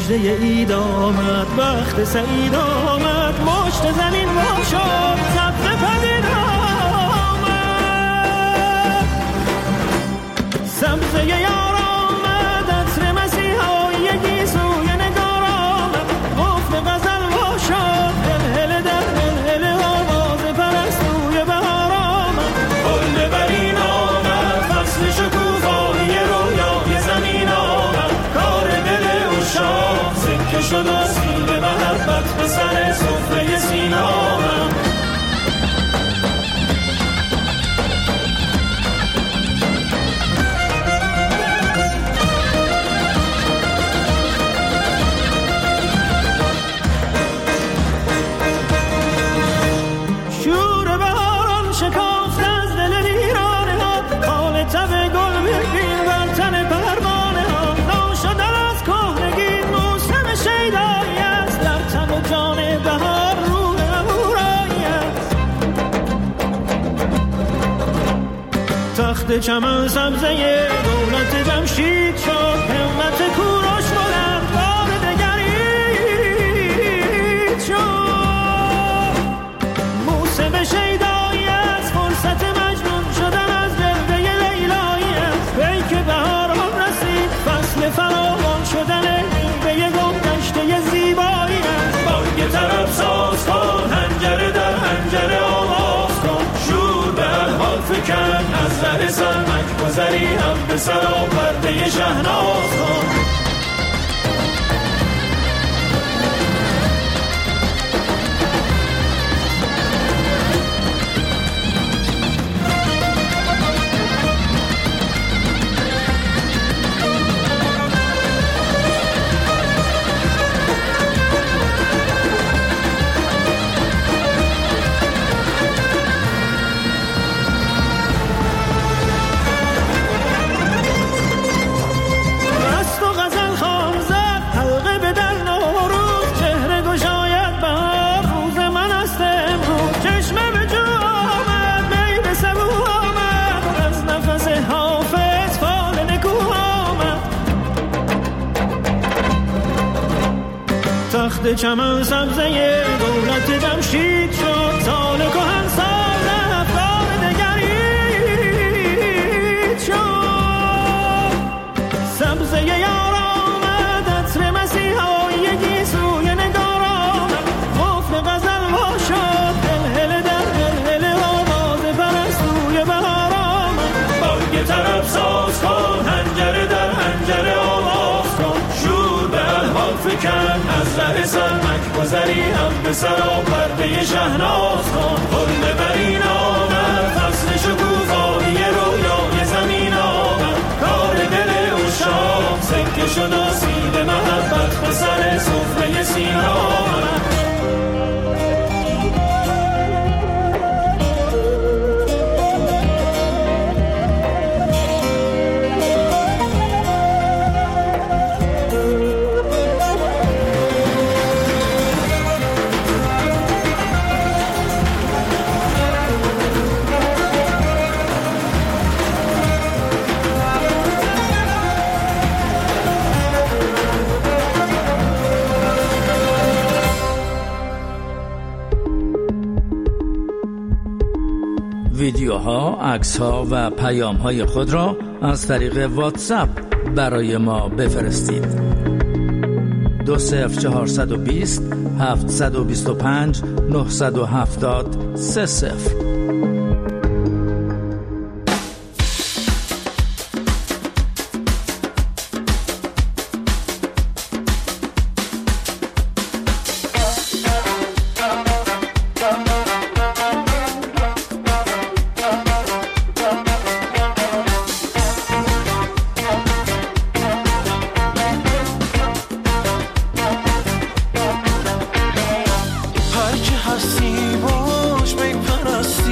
مژده اید آمد، وقت سعید آمد، مشت زمین وا شد، سبز پدید آمد، سبزه یار آمد، عطر مسیحایی گیسوی نگار آمد، قفل غزل وا شد، هل در هل آواز پرستوی بهار آمد، گل برین آمد، فصل شکوفایی رویای زمین آمد، کار دل عشاق سکه شد و سیب محبت به سر سفره سینه آمد. شور بهاران شکافت از دل ویرانه ها، حال تب گل ببین بر تن پروانه ها، ناشدن از کهنگی موسم شیدایی است، در تن و جان بهار روح امورایی است. تخت چمن سبزه دولت جمشید شد، همت کوروش بلند بار دگرید شد، موسم شیدایی است، فرصت مجنون شدن از دلده لیلایی است، پیک بهاران رسید، فصل فراوان شدن به یک گشته زیبایی است. بانگ طرب ساز کن، حنجره در حنجره آواز کن، شور به الحال فکن، از ره سرمک گذری هم به سرا پرده شهناز کن. تخت چمن سبزه دولت جمشید شد، سال کهن سال رفت بار دگرید شد، سبزه یار آمد، عطر مسیحایی گیسوی نگار آمد، قفل غزل وا شد، هل در هل آواز پرستوی بهار آمد، بانگ طرب ساز کن، حنجره در حنجره آواز کن، شور به الحال فکن، از ره سرمک گذری هم به سرا پرده شهناز کن. گل برین آمد، فصل شکوفایی رویای زمین آمد، کار دل عشاق سکه شد و سیب محبت به سر سفره سینه آمد. ویدیوها، عکس‌ها و پیام‌های خود را از طریق واتساپ برای ما بفرستید. 20420 725 970 30. هستی باش بپرستی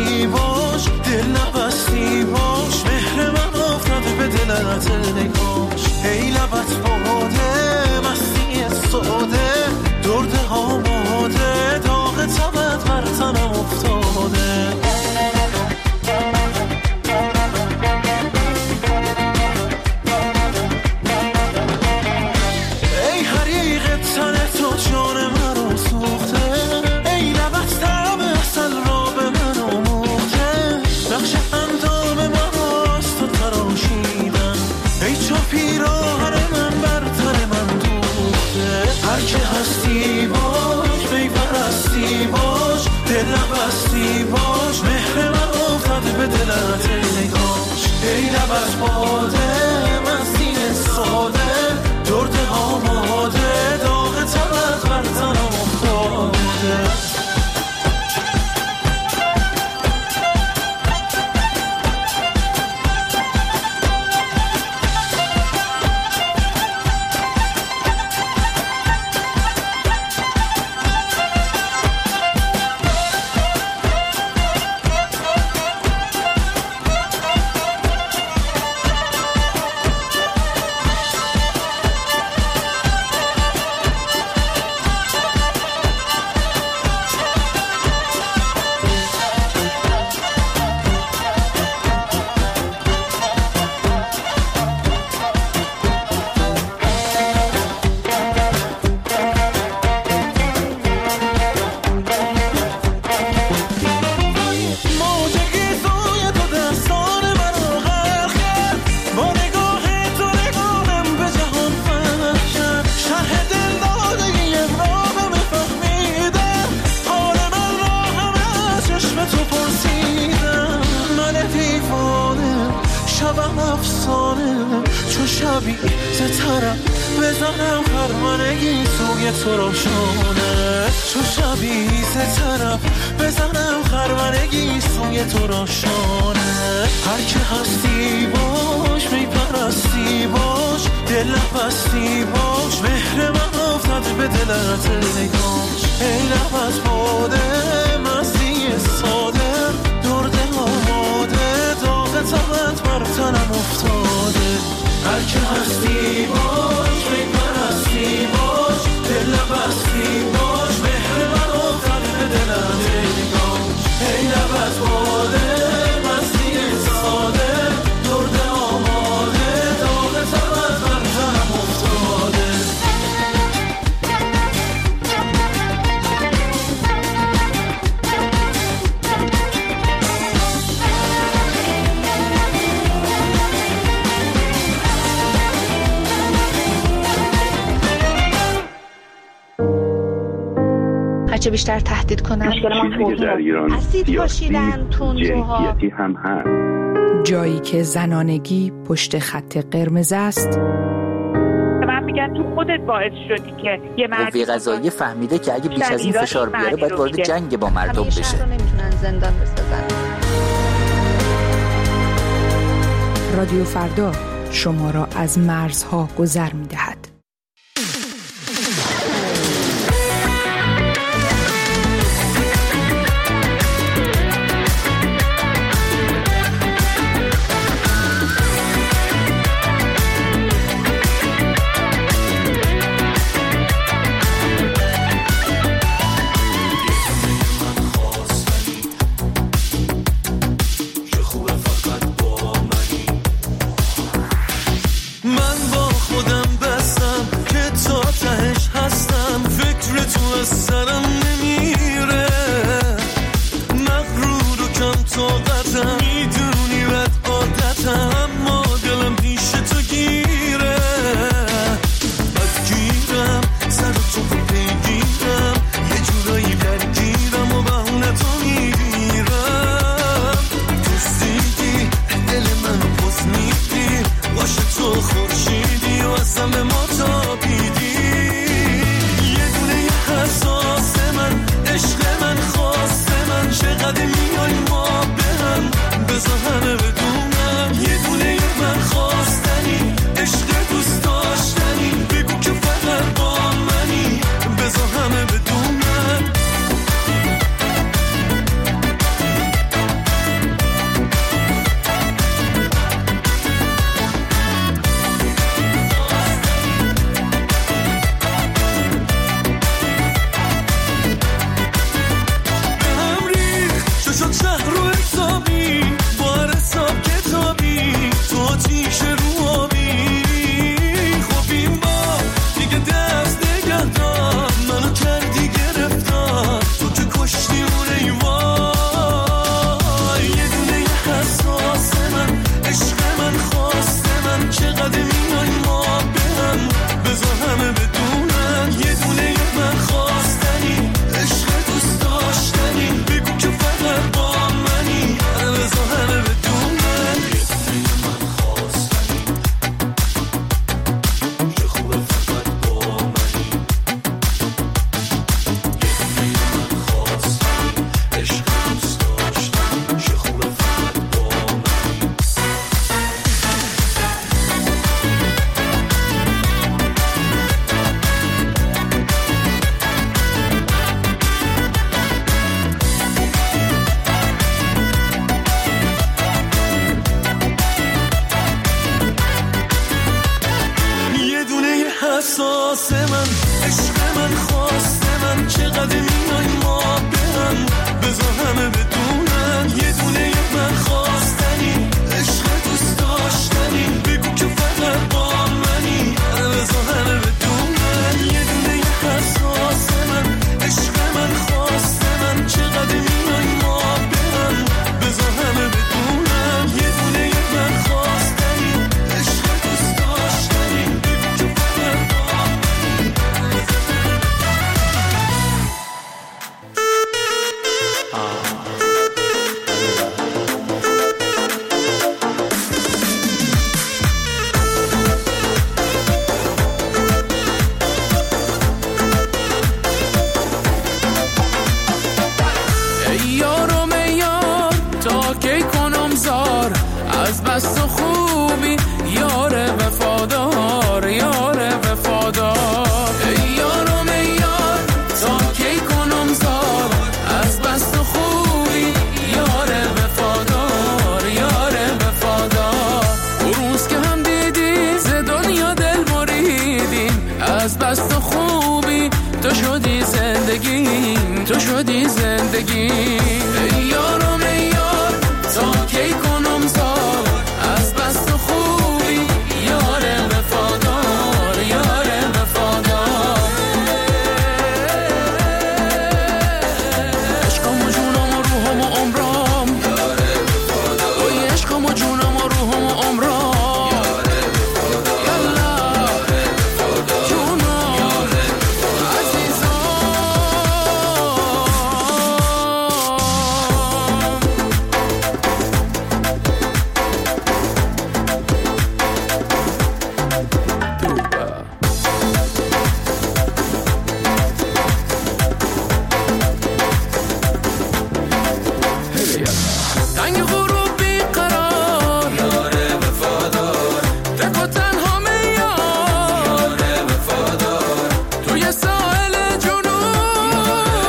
شبم افسانه چو شبی سترم بزنم خرمنگی سوی تو روشانه چو شبی سترم بزنم خرمنگی سوی تو روشانه هر که هستی باش میپرستی باش دل بستی باش مهر من افتاد به دلت نگاش ای لب از باده مستی ساده درد آماده داغ تبت بر تنم افتاده هر که هستی باش میپرستی باش دل بستی باش مهر من افتاد به دلت نگاش ای لب از باده مستی ساده درد آماده داغ تبت بر تنم افتاده هرچه بیشتر تهدید کنن چیزی که در ایران سیاسی جنسیتی هم هست. جایی که زنانگی پشت خط قرمز است. من میگم تو خودت باعث شدی که یه مردی قضاییه فهمیده که اگه بیش از این فشار بیاره باید وارد جنگ با مردم بشه. شهر رو نمیتونن زندان بسازن. رادیو فردا شما را از مرزها گذر می‌دهد. چقدر میای ما به هم بذار همه بدونم یه دونه کی کنم زار از بس تو خوبی یار وفادار یار وفادار ای یارم ای یار تا کی کنم زار از بس تو خوبی یار وفادار یار وفادار اون روز که هم دیدی ز دنیا دل بریدیم از بس تو خوبی تو شدی زندگیم تو شدی زندگیم ای یارم ای یار تا کی کنم زار از بس تو خوبی یار وفادار یار وفادار عشقم و جونم و روحم و عمرم یار وفادار اوی عشقم و جونم و روحم و عمرم یار وفادار یالا جونم عزیزم تنگ غروب بیقرار یار وفادار تک و تنها میار یار وفادار توی ساحل جنوب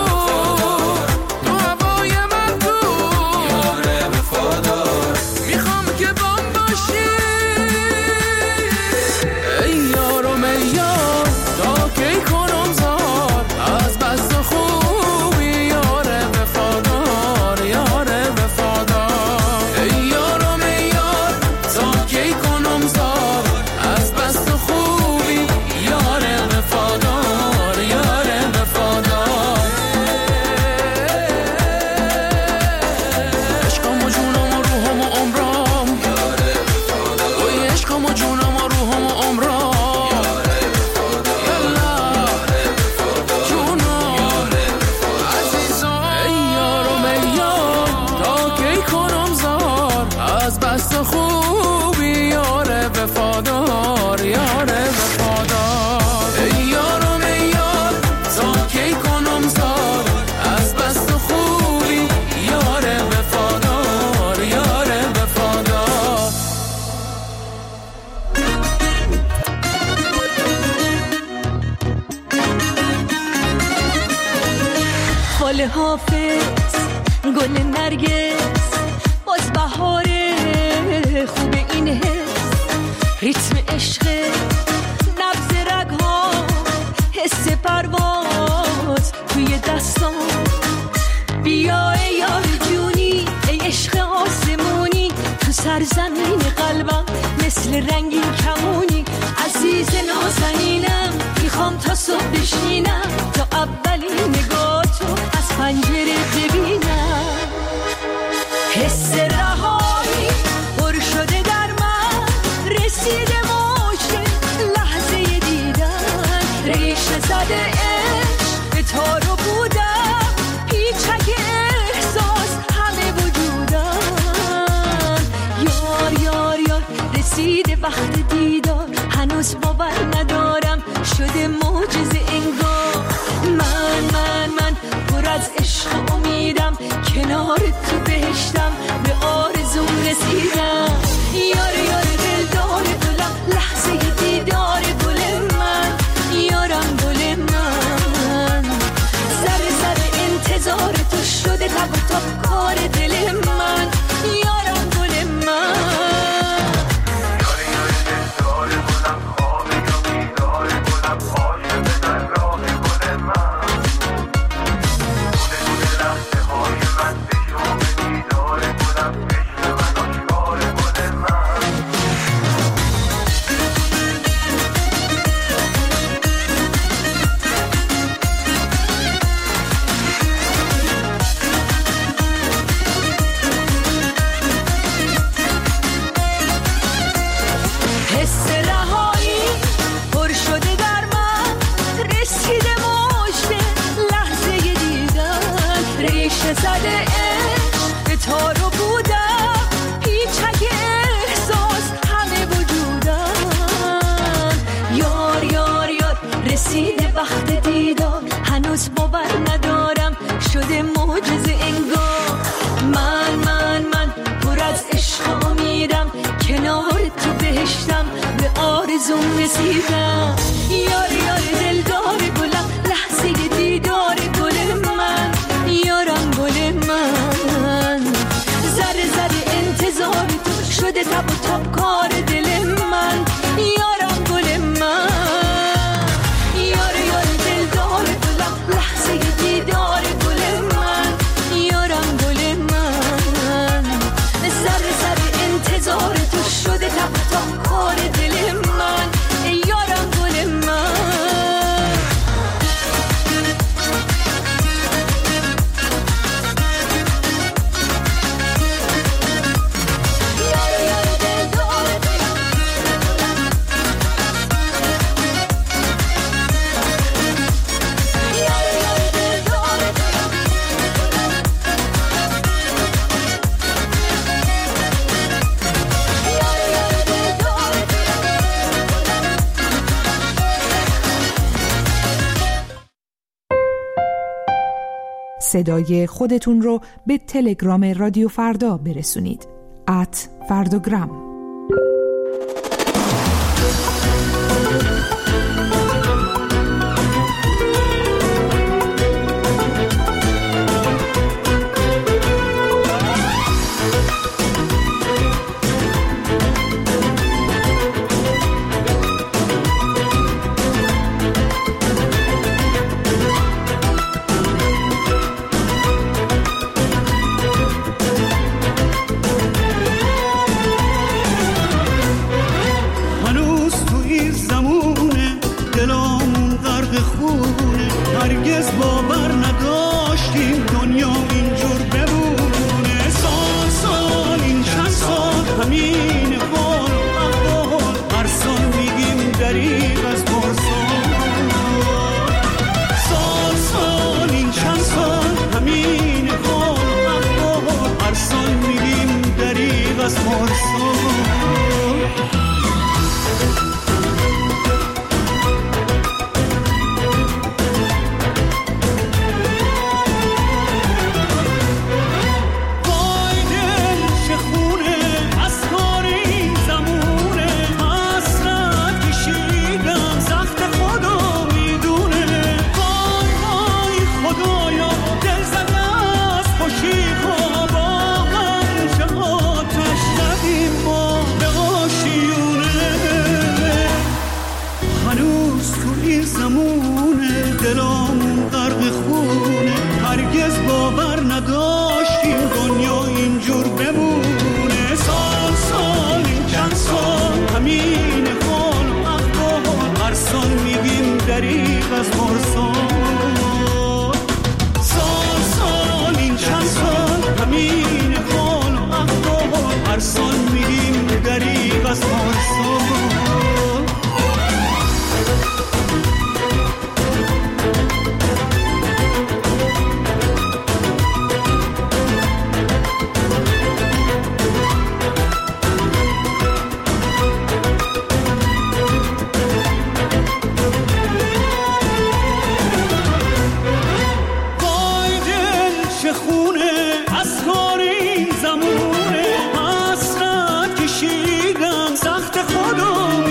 تو هوای مردوب یار وفادار میخوام که بام باشی ای یارم ای یار تا کی کنم زار از بس تو خوبی یار وفادار یار وفادار ای یارم ای یار تا کی کنم زار از بس تو خوبی یار وفادار یار وفادار عشقم و جونم و روحم و عمرم یار وفادار اوی عشقم و جونم و روحم و عمرم یار وفادار یالا جونم عزیزم ای یارم ای یار تا کی کنم زار از بس تو خوبی یار وفادار یار وفادار ای یارم ای یار تا کی کنم زار از بس تو خوبی یار وفادار یار وفادار فال حافظ گل نرگس باز بهاره خوب این حس ریتم عشق نبض رگها حس پرواز توی دستان بیا ای یار جونی ای عشق آسمونی تو سرزمین قلبم مثل رنگین کمونی عزیز نازنینم میخوام تا صبح بشینم تا اولین نگاه تو از پنجره ببینم حس رهایی پر شده در من رسیده موج لحظه دیدن ریشه زده عشق به تارو بودم پیچک احساس همه وجودم یار یار یار رسیده وقت دیدار هنوز باور ندارم شده معجزه انگار من پر از عشق امیدم کنار تو بهشتم به آرزوم رسیدم یار یار دلدار دلم لحظه دیدار گل من یارم گل من ذره ذره انتظار تو شده تب و تاب کار دل من یارم گل من رسیده وقت دیدار هنوز باور ندارم شده معجزه انگار من آرزوم رسیدم. یار یار دلدار گلم، لحظه دیدار گل من، یارم گل من. ذره ذره انتظار تو شده تب و تاب کار دل من، یارم گل من. یار یار دلدار گلم، لحظه دیدار گل من، یارم گل من. ذره ذره انتظار تو شده تب و تاب کار دل من، یارم گل من. صدای خودتون رو به تلگرام رادیو فردا برسونید. @فرداگرام. زمونه حسرت کشیدم سخت خودم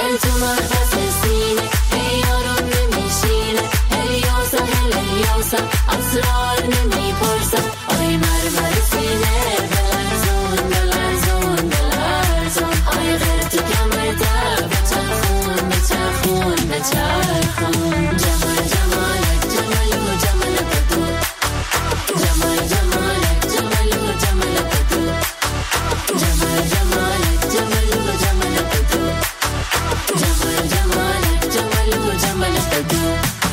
دل تو مرکز سینه ای یارو نمیشینه الیاسا الیاسا اسرار نمیپرسم آی مرمر سینه بلرزون بلرزون بلرزون آی غیر تو کمرده بچرخون بچرخون بچرخون جمال جمالک جمالو جمال بدو جمال جمالک جمالو جمال بدو جمال جمالک جمالو جمال بدو جمال جمالک جمالو جمال بدو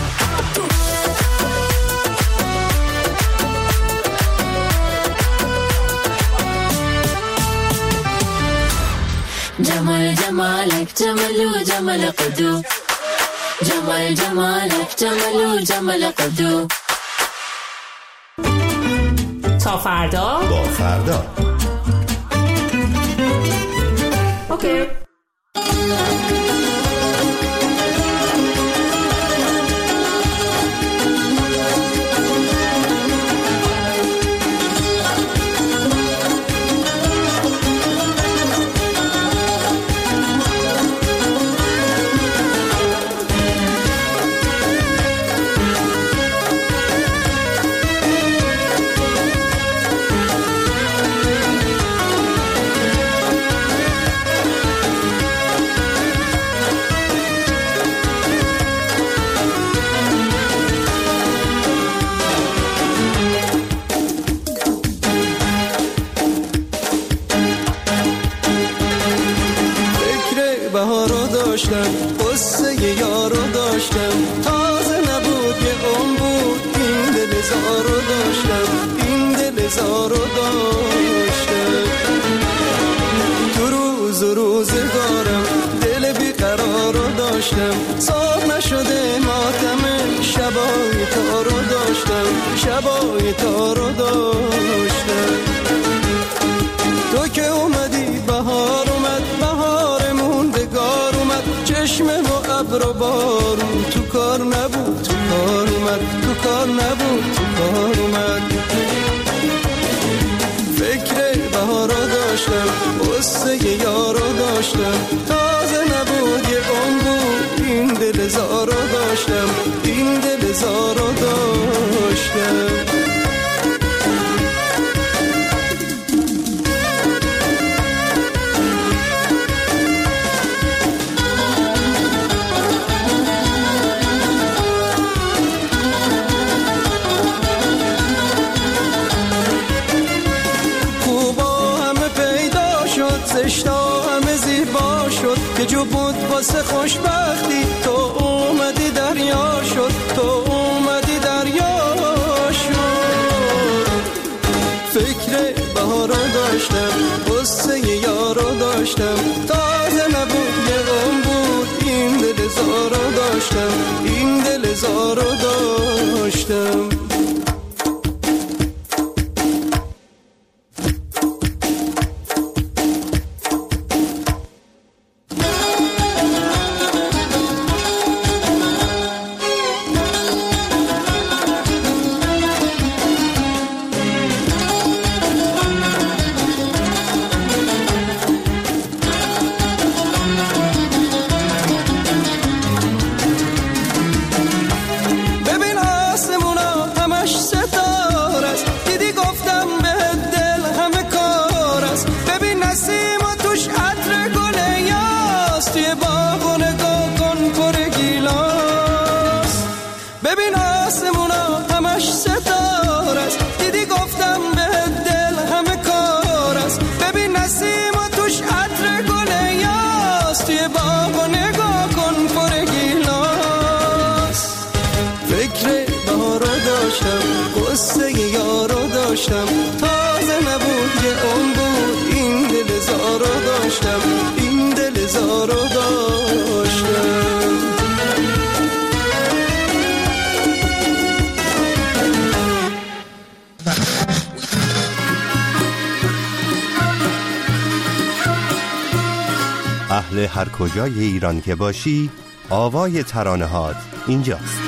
جمال جمالك جمالو جمال قدو جمال جمالك جمالو جمال قدو تا فردا با فردا اوکی. قصه یارو داشتم تازه نبود یه اون بود این دل زارو داشتم این دل زارو داشتم تو روز و روزگارم دل بیقرارو داشتم صاف نشده ماتم شبای تو رو داشتم شبای تو رو داشتم تو که اومدی بهار اومد بهارمون بگار اومد چشمه و ابر و بارون تو کار نبود تو کار اومد تو کار نبود تو کار اومد فکر بهارا داشتم قصه یارو داشتم تازه نبود یه اون بود این دل زارو داشتم این دل زارو داشتم زشتا همه زیبا شد که جو بود واسه خوشبختی تو اومدی دریا شد تو اومدی دریا شد فکر بهارا داشتم قصه یارو داشتم تازه نبود یه غم بود این دل زارو داشتم این دل زارو داشتم تازه نبود یه اون بود این دل زارو داشتم این دل زارو داشتم اهل هر کجای ایران که باشی آوای ترانه‌هات اینجاست.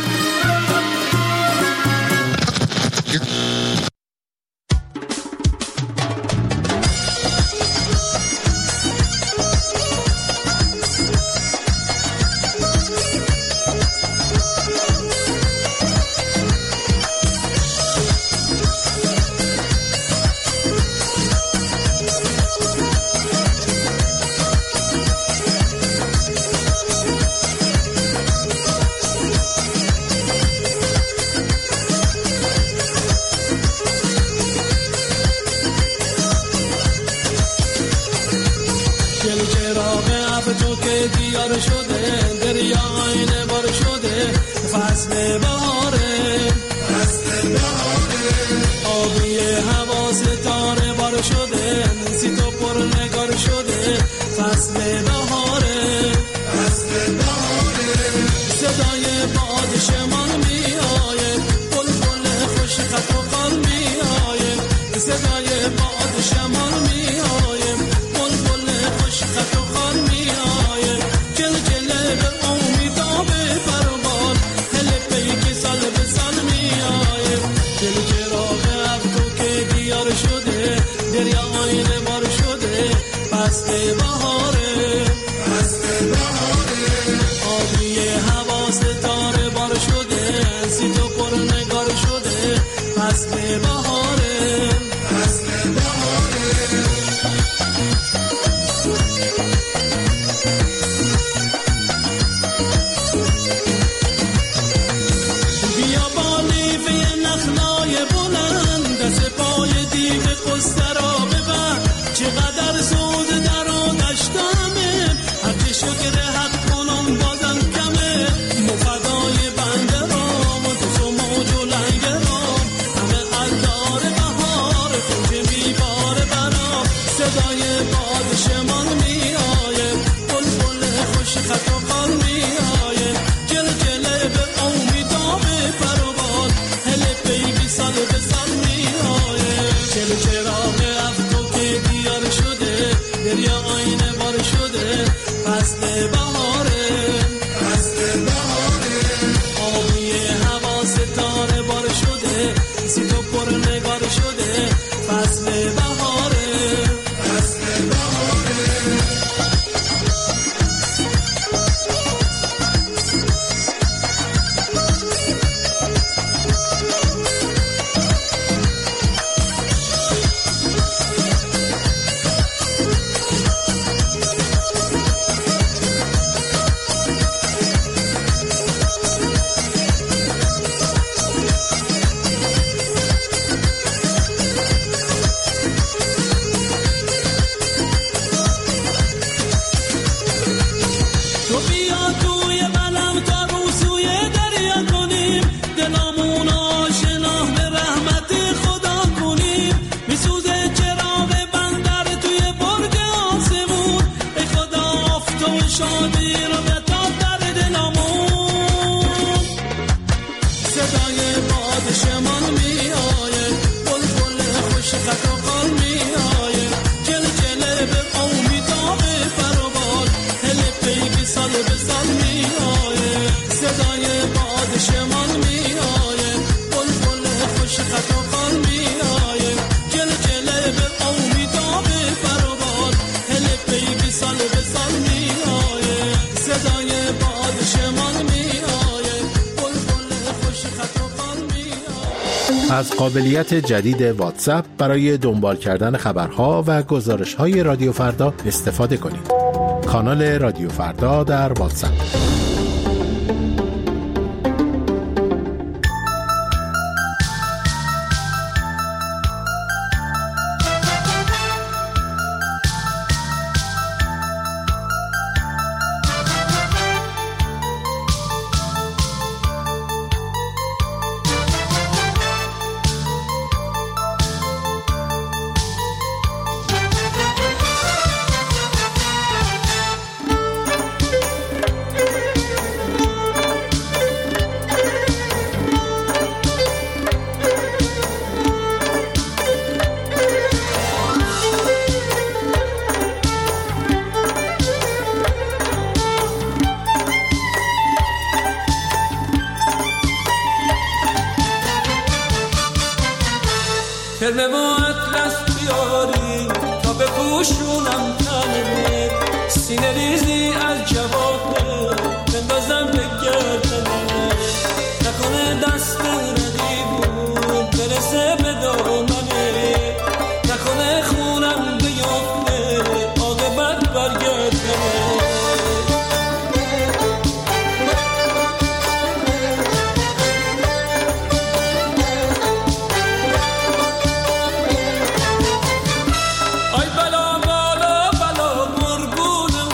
چراغ ابر تو که دیار شده، دریا آینه بار شده، فصل بهاره، آبی هوا ستاره بار شده، سی تو پر نگار شده، فصل بهاره، صدای باد شمال میآیه، بلبل خوش خط و خال میآیه، صدای باد شمال میآیه، بلبل خوش خط و خال میآیه، جلجله به امیداب پروبال، هل پیک سال به سال میآیه، دل چراغ ابر تو که دیار شده، دریا آینه بار شده، فصل بهاره، آبی هوا ستاره بار شده، سی تو پر نگار شده، فصل بهاره. بیا با لیفه نخلای بلند، دست پای دیو قصه را ببر، چقدر سود در آتشتمه، هرچه شکر حق کنم بازم کمه، مفدای بنده رام و تو موج و لنگ رام، همه الدار بهار کنج میبار برام، صدای باد شمال میآیه، بلبل خوش خط و خال میآیه، جلجله به امیداب پروبال، هل پیگی سال به سال میآیه، چل چراغ ابر تو که دیار شده، دریا آینه بار شده، فصل بهاره، آبی هوا ستاره بار شده، سی تو پر نگار شده، فصل بهاره. تو بیا توی بلم تا رو سوی دریا کنیم، دلامون آشنا به رحمت خدا کنیم، میسوزه چراغ بندر توی برج آسمون، ای خدا افت و شادی رو بتاب در دلامون، صدای باد شمال میآیه، بلبل خوش خط و خال میآیه، جلجله به امیداب پروبال، هل پیگی سال به سال میآیه، صدای باد شمال میآیه، بلبل خوش خط و خال میآیه، جلجله به امیداب پروبال، هل پیگی سال به سال میآیه، صدای باد شمال میآیه، بلبل خوش خط و خال میآیه. از قابلیت جدید واتساپ برای دنبال کردن خبرها و گزارش‌های رادیو فردا استفاده کنید. کانال رادیو فردا در واتساپ. کرمه و اطلس بیاری تا بپوشونم تنه، سینه ریزی از جوابه بندازم به گردنه، نکنه دست ردیبون برسه به دامنه، نکنه خونم بیفته عاقبت برگردنه. آی بلا بالا بلا مرگون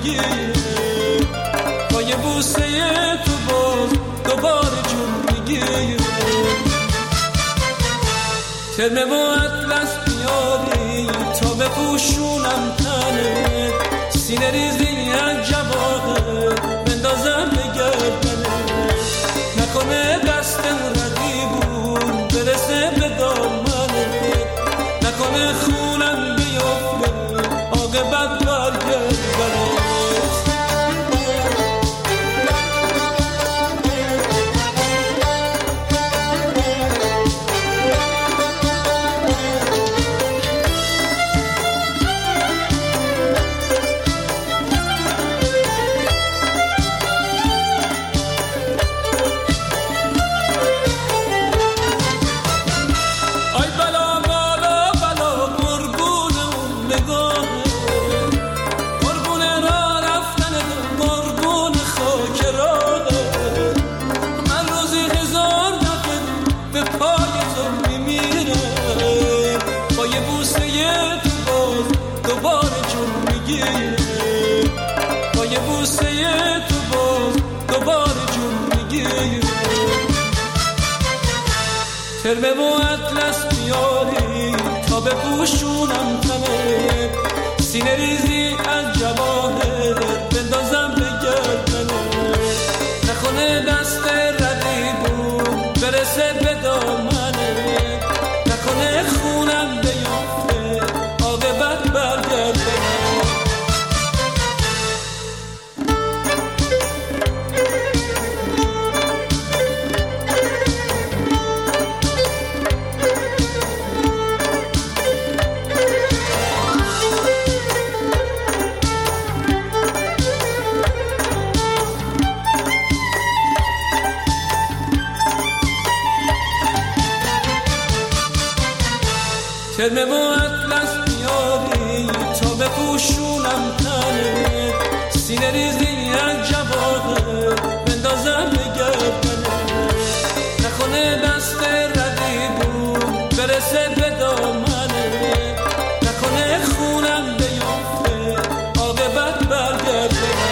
میگیره، با یه بوسه تو باز دوباره جون میگیره. ترمه و اطلس بیاری تا بپوشونم تنه، سینه ریزی از جواهر بندازم به گردنه، نکنه دستم رقیبون برسه به دامنه، نکنه خونم بیفته عاقبت برگردنه. ترمه و اطلس بیاری تا بپوشونم تنه، سینه ریزی از جواهر بندازم به گردنه، نکنه دست رقیبون برسه به دامنه، نکنه خونم بیفته عاقبت برگردنه. ترمه و اطلس بیاری تا بپوشونم تنه، سینه ریزی از جواهر بندازم به گردنه، نکنه دست رقیبون برسه به دامنه، نکنه خونم بیفته عاقبت برگردنه.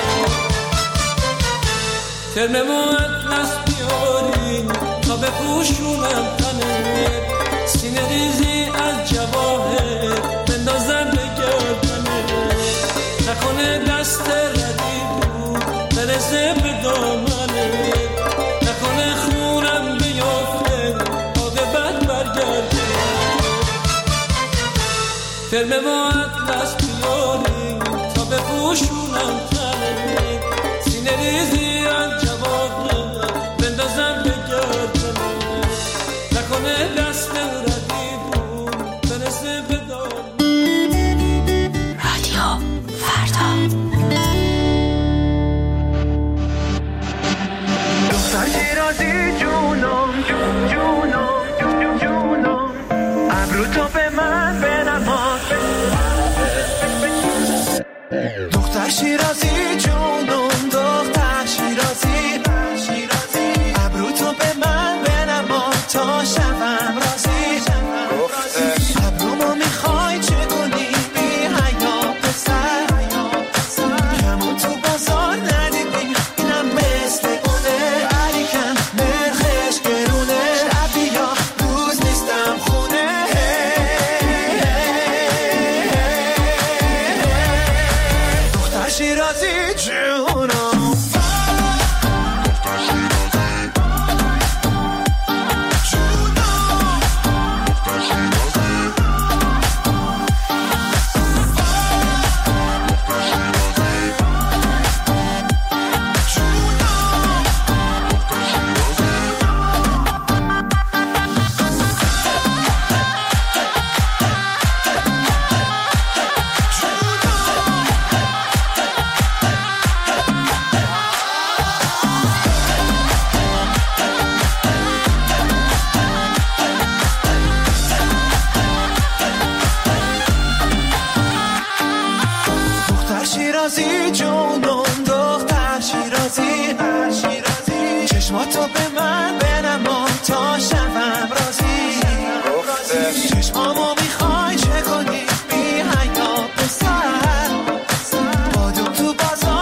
ترمه و اطلس بیاری تا بپوشونم تنه، سینه ریزی از جواهر بندازم به گردنه، نکنه دست رقیبون برسه به دامنه، نکنه خونم بیفته عاقبت برگردنه. ترمه و اطلس بیاری تا بپوشونم تنه، سینه ریزی از جواهر بندازم به گردنه، نکنه دست رقیبون برسه به رادیو فردا. دختر شیرازی جونم جونم جونم، ابرو تو به من بنما. دختر شیرازی جونم، دختر شیرازی، ابرو تو به من بنما تا شبم رازی. ابرومو میخوای چگونی بی حیا پسر، کمون تو بازار ندیدی اینم مثل اونه، علیکم نرخش گرونه، شب یا روز نیستم خونه. دختر شیرازی جونم، شیرازی جونم، دختر شیرازی، چشماتو به من بنما تا شبم رازی. چشمامو میخوای چه کنی بی حیا پسر، بادم تو بازار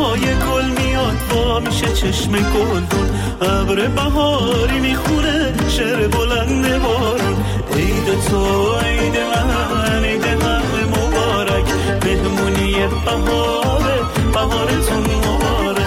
پای گل میاد با میشه چشم گلدون، ابر بهاری میخونه شعر بلند بارون. عید تو عید من عید همه مبارک، مهمونی بهاره بهارتون مبارک.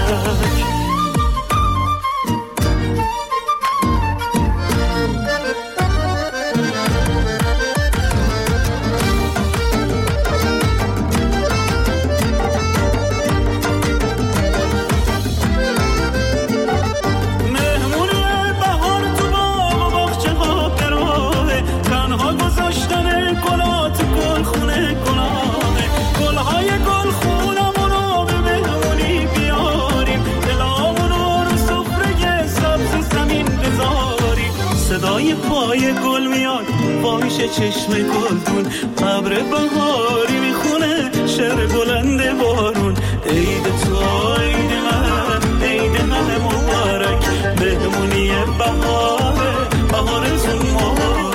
صدای پای گل میاد باش چشم گلدون، ابر بهاری میخونه شعر بلند بارون. عید تو عید من عید همه مبارک، مهمونی بهاره بهارتون مبارک.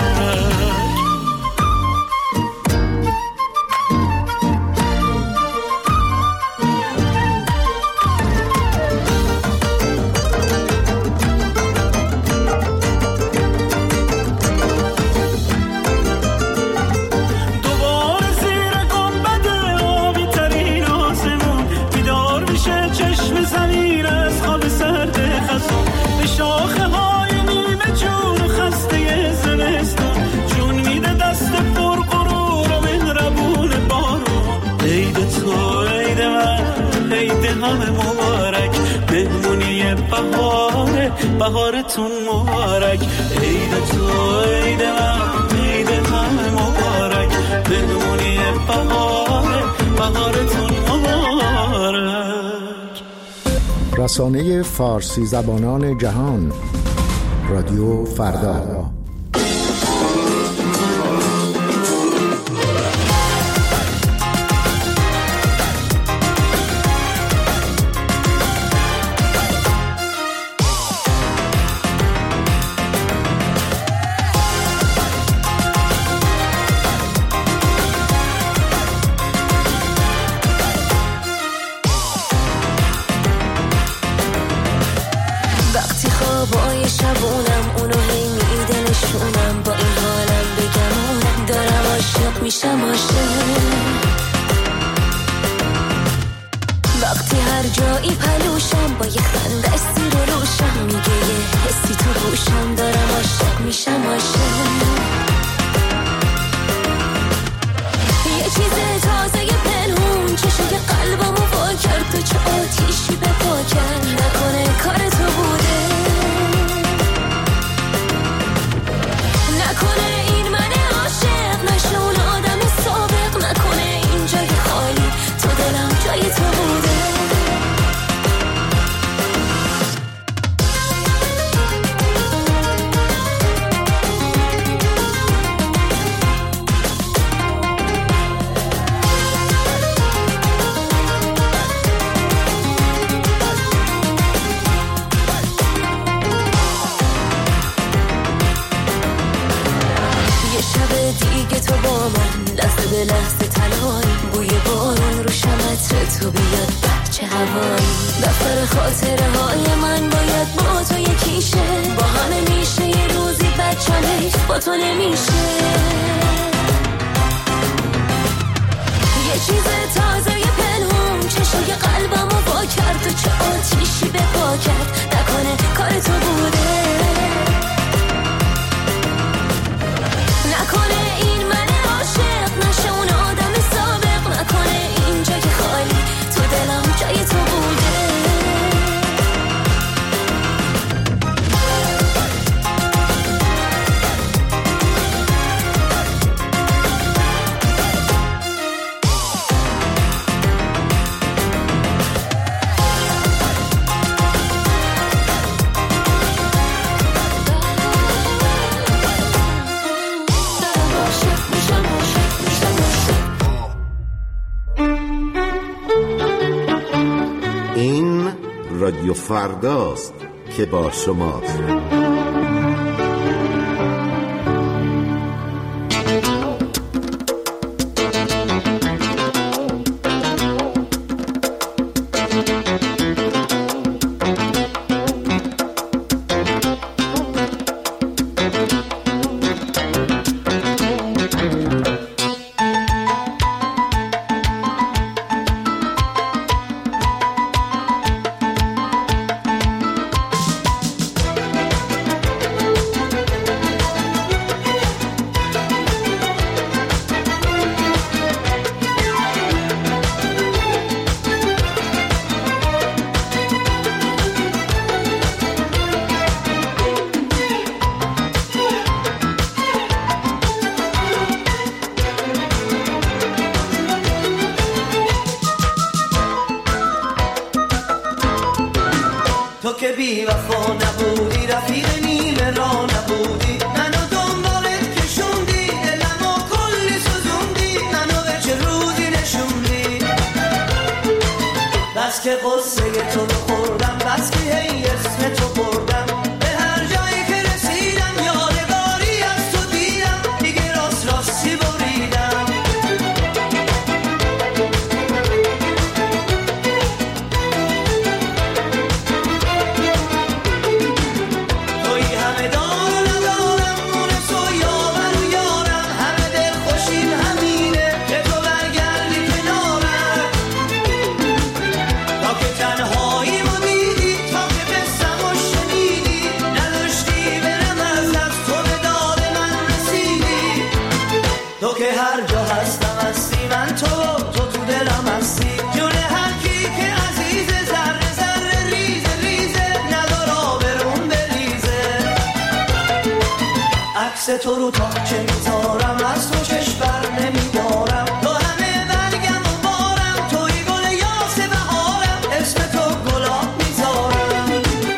همه مبارک، مهمونی بهاره بهارتون مبارک. عید تو عید من عید همه مبارک، مهمونی بهاره بهارتون مبارک. رسانه فارسی زبانان جهان، رادیو فردا. وقتی هر جایی پلوشم با یه خنده سیر و روشم، میگه یه حسی تو گوشم دارم عاشق میشم عاشق. یه چیز تازه پنهون چشای قلبمو وا کرد، تو چه آتیشی به پا کرد، نکنه کار تو بوده، نکنه این من عاشق نشه اون آدم سابق، نکنه این جای خالی تو دلم جای تو بوده. تو با من لحظه به لحظه تنهایی، بوی بارون رو شمتر تو بیاد بچه هوایی، دفتر خاطره های من باید با تو یکیشه، با همه میشه یه روزی بچم حیف با تو نمیشه. یه چیز تازه پنهون چشای قلبمو وا کرد، تو چه آتیشی به پا کرد، نکنه کار تو بوده، نکنه این من عاشق نشه اون آدم سابق، نکنه این جای خالی تو دلم جای تو بوده. رادیو فرداست که با شماست. تو که بی وفا نبودی، رفیق نیمه را نبودی، منو دنبالت کشوندی، دلمو کلی سوزوندی، منو به چه روزی نشوندی. بس که قصه تو رو خوردم، بس که هی اسم تو بردم، به هر جایی که رسیدم یادگاری از تو دیدم، دیگه راست راستی بریدم. تو رو تا چه میذارم، از تو چشم بر نمیدارم، تو همه برگم و بارم، توی گل یاس بهارم، اسم تو گلاب میذارم.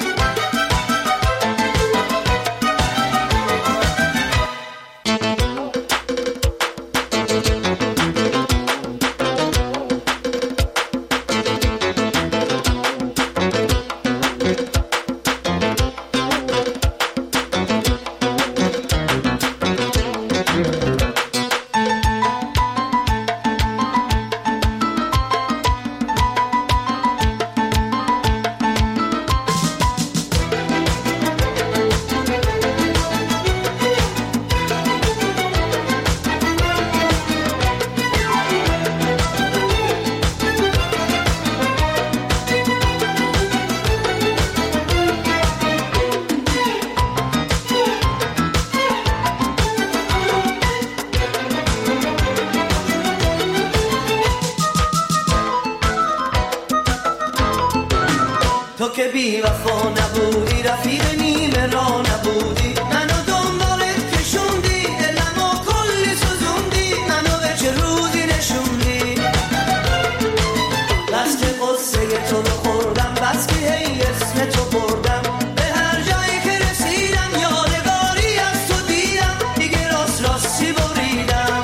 تو که بی وفا نبودی، رفیق نیمه را نبودی، منو دنبالت کشوندی، دلمو کلی سوزوندی، منو به چه روزی نشوندی. بس که قصه تو رو خوردم، بس که هی اسم تو بردم، به هر جایی که رسیدم یادگاری از تو دیدم، دیگه راست راستی بریدم.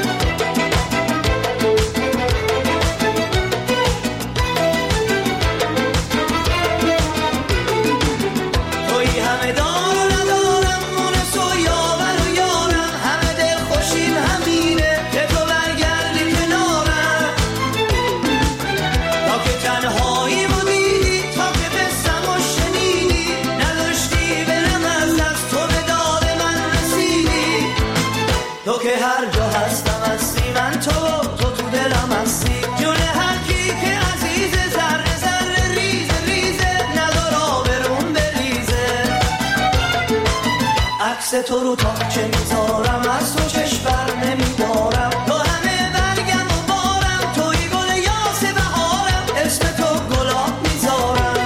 تو که هر جا هستم هستی، من تو دلم هستی، جون هر کی که عزیز، ذره ذره ریزه ریزه، ندار آبرون بریزه. عکس تو رو تا چه میذارم، از تو چشم بر نمیدارم، تو همه برگم و بارم، توی گل یاس بهارم، اسم تو گلاب میذارم.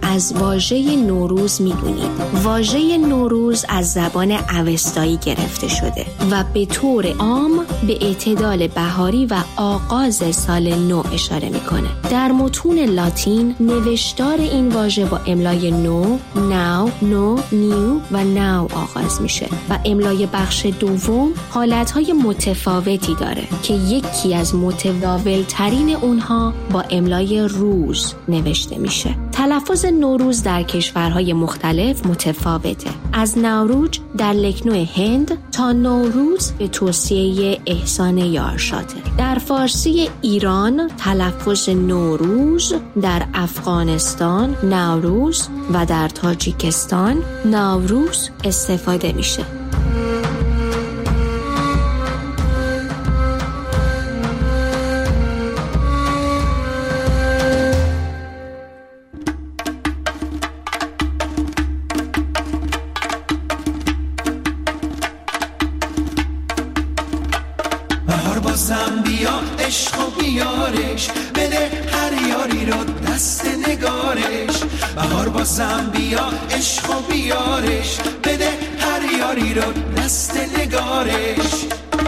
از واژه نوروز می‌دونید. واژه نوروز از زبان اوستایی گرفته شده و به طور عام به اعتدال بهاری و آغاز سال نو اشاره می‌کنه. در متون لاتین نوشتار این واژه با املای نو، ناو، نو، نیو و ناو آغاز میشه و املای بخش دوم حالتهای متفاوتی داره که یکی از متداول‌ترین اونها با املای روز نوشته میشه. تلفظ نوروز در کشورهای مختلف متفاوته. از نوروز در لکنو هند تا نوروز به توصیه احسان یارشاته. در فارسی ایران تلفظ نوروز، در افغانستان نوروز و در تاجیکستان نوروز استفاده میشه. بهار بازم بیا عشق و بیارش، بده هر یاری رو دست نگارش. بهار بازم بیا عشق و بیارش، بده هر یاری رو دست نگارش.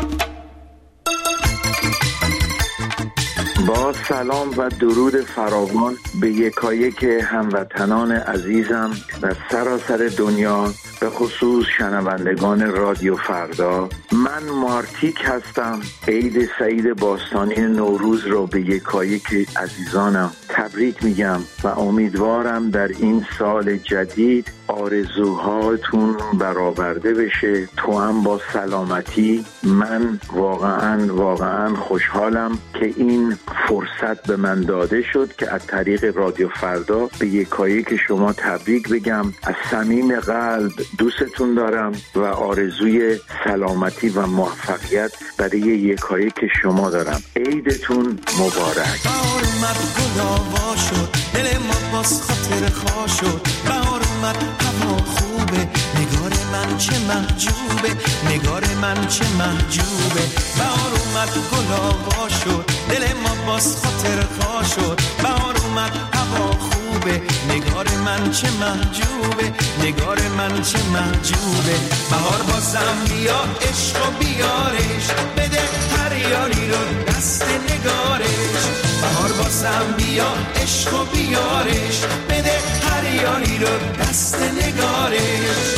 با سلام و درود فراوان به یکایک هموطنان عزیزم در سراسر دنیا، به خصوص شنوندگان رادیو فردا. من مارتیک هستم. عید سعید باستانی نوروز رو به یکایک عزیزانم تبریک میگم و امیدوارم در این سال جدید آرزوهاتون برآورده بشه، تو هم با سلامتی. من واقعا خوشحالم که این فرصت به من داده شد که از طریق رادیو فردا به یکایک شما تبریک بگم. از صمیم قلب دوستتون دارم و آرزوی سلامتی و موفقیت برای یکایک شما دارم. عیدتون مبارک. بهار اومد گل آوا شد، دل ما باز خاطر خوا شد. بهار اومد هوا خوبه، نگار من چه محجوبه، نگار من چه محجوبه. بهار اومد گل آوا شد، دل ما باز خاطر خوا شد. بهار اومد هوا خوبه، نگار من چه محجوبه، نگار من چه محجوبه. بهار بازم بیا عشق و بیارش، بده هر یاری رو دست نگارش. بهار بازم بیا عشق و بیارش، بده هر یاری رو دست نگارش.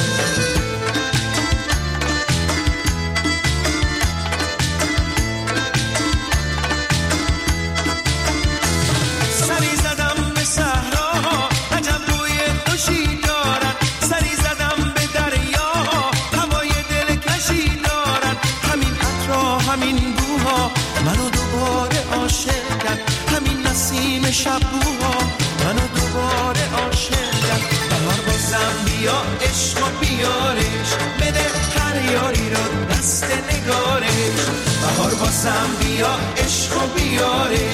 سری زدم به صحراها، عجب بوی خوشی دارد. سری زدم به دریاها، هوای دلکشی دارد. همین عطرها، همین بوها منو دوباره عاشق کرد. همین نسیم شبوها منو دوباره عاشق کرد. بهار بازم بیا عشق و بیارش، بده هر یاری رو دست نگارش. بهار بازم بیا عشق و بیارش،